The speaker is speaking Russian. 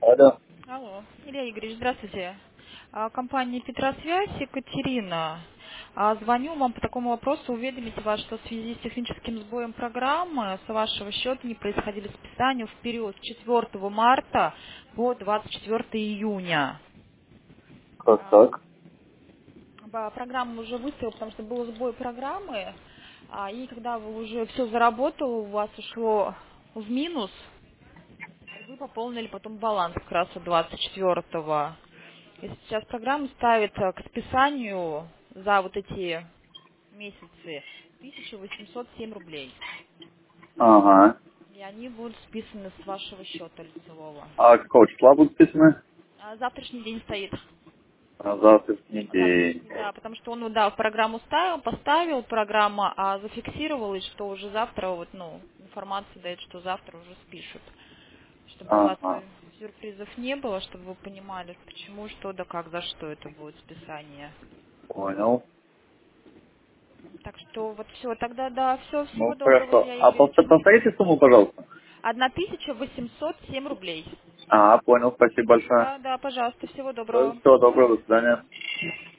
Алло. Алло, Илья Игоревич, здравствуйте. Компания Петросвязь, Екатерина. Звоню вам по такому вопросу, уведомить вас, что в связи с техническим сбоем программы с вашего счета не происходили списания в период с 4 марта по 24 июня. Как так? Программу уже выставила, потому что был сбой программы, и когда вы уже все заработало, у вас ушло в минус, и вы пополнили потом баланс как раз от 24-го. И сейчас программа ставит к списанию за вот эти месяцы 1807 рублей. Ага. И они будут списаны с вашего счета лицевого. А какого числа будут списаны? Завтрашний день стоит. На завтрашний день. Завтрашний, да, потому что он, ну, да, в программу поставил программа, зафиксировалась, что уже завтра, вот, ну, информация дает, что завтра уже спишут. Чтобы у вас Ага. сюрпризов не было, чтобы вы понимали, почему, что, да как, за что это будет списание. Понял. Так что вот все, тогда да, все, Ну, всего доброго, хорошо. Илья А Игоревич. повторите сумму, пожалуйста. 1807 рублей. Понял. Спасибо большое. Да, да, пожалуйста, всего доброго. Всего доброго. До свидания.